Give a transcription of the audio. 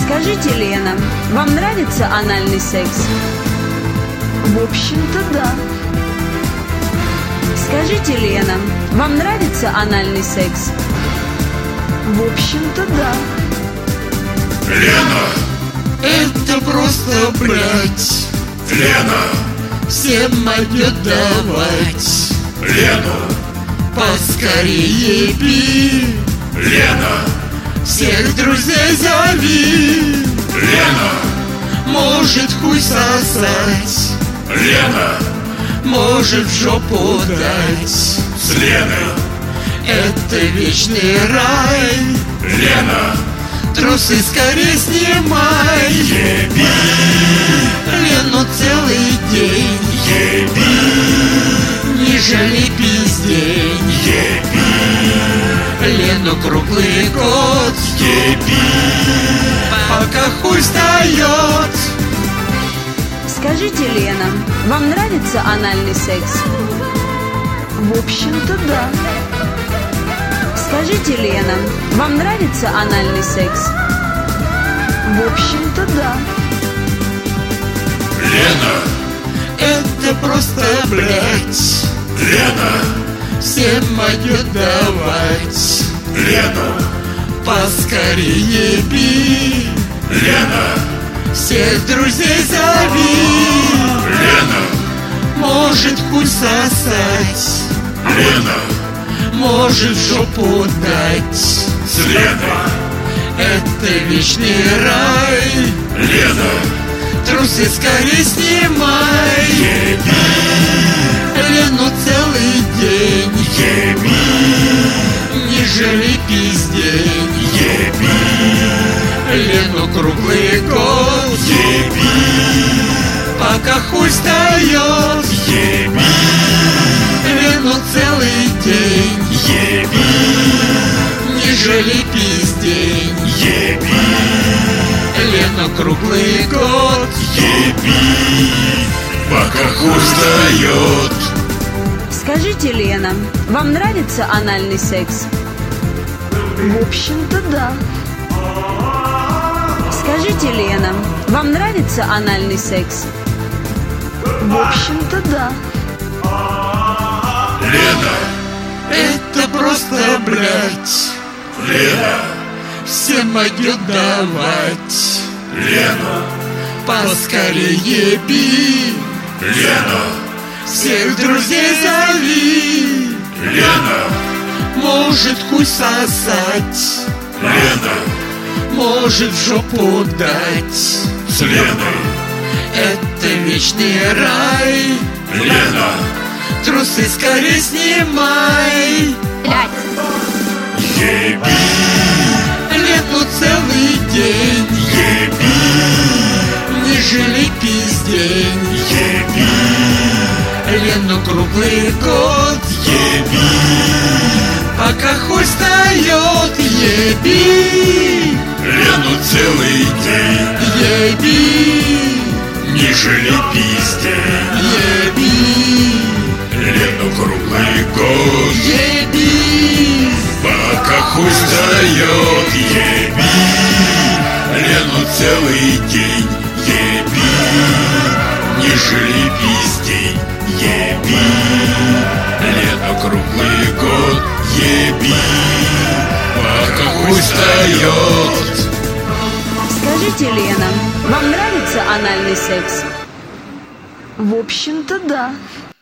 Скажите, Лена, вам нравится анальный секс? В общем-то, да. Скажите, Лена, вам нравится анальный секс? В общем-то, да. Лена, это просто блять. Лена, всем могет давать. Лену, поскорее пи. Лена, всех друзей зови. Лена, может хуй сосать. Лена, может в жопу дать. с Леной. Это вечный рай. Лена, трусы скорее снимай. еби, Лену целый день. еби, не жалей пиздень. еби, Лену круглый год. еби, пока хуй встает. Скажите, Лена, вам нравится анальный секс? В общем-то, да. Скажите, Лена, вам нравится анальный секс? В общем-то, да. Лена, это просто блять. Лена, всем могет давать. Лену, поскорее би. Лена, всех друзей зови. Лена, может хуй сосать. Лена, может в жопу дать. с Леной. Это вечный рай. Лена, трусы скорее снимай. еби, Лену целый день. еби, не жалей пиздень. еби, Лену круглый год. еби, пока хуй встает. еби, Лену целый день. еби, не жалей пиздень. еби, Лену круглый год. еби, пока хуй встает. Скажите, Лена, вам нравится анальный секс? В общем-то, да. Скажите, Лена, вам нравится анальный секс? В общем-то, да. Лена, это просто блять. Лена, всем могет давать. Лена, поскорее би. Лена, всех друзей зови. Лена, может хуй сосать. Лена, может в жопу дать. с Леной. Это вечный рай. Лена, трусы скорее снимай. еби, Лену целый день. еби, не жалей пиздень. еби, Лену круглый год. еби, пока хуй встает. Еби, Лену целый день. еби, Не жалей пиздень. еби, Лену круглый год. еби, Пока хуй встает. Еби, Лену целый день. Еби, не жалей пиздень. Еби, Лену круглый год. Еби, пока хуй встает. Скажите, Лена, вам нравится анальный секс? В общем-то, да.